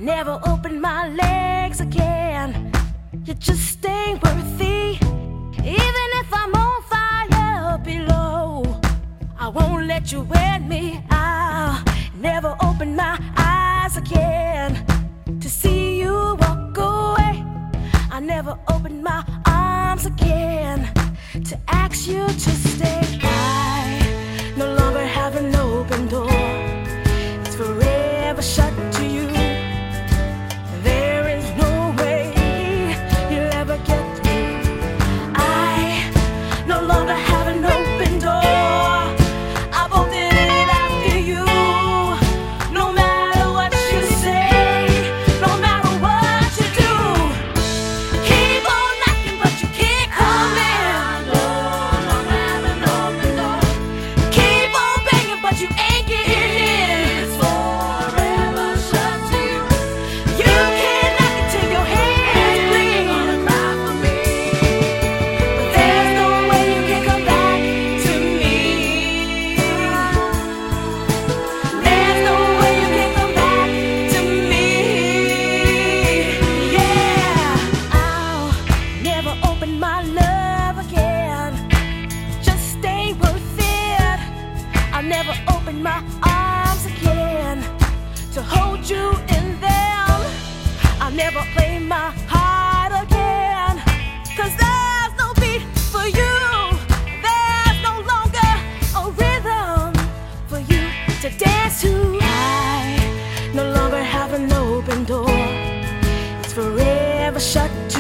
never open my legs again. You just ain't worthy. Even if I'm on fire below, I won't let you wet me. I'll never open my eyes again to see you walk away. I never open my arms again to ask you to stay. I no longer have an open door. It's forever shut to you. There is no way you'll ever get through. I no longer have an open door. I bolted it after you. No matter what you say, no matter what you do, keep on knocking, but you can't come in. No longer have an open door. Keep on banging, but you ain't getting in. It's forever shut to you. You can knock it till your hands bleed. Gonna cry for me, but there's no way you can come back to me. There's no way you can come back to me. Yeah, I'll never open my love again. Just ain't worth it. I'll never open my arms again to hold you in them. I'll never play my heart again, 'cause there's no beat for you. There's no longer a rhythm for you to dance to. I no longer have an open door. It's forever shut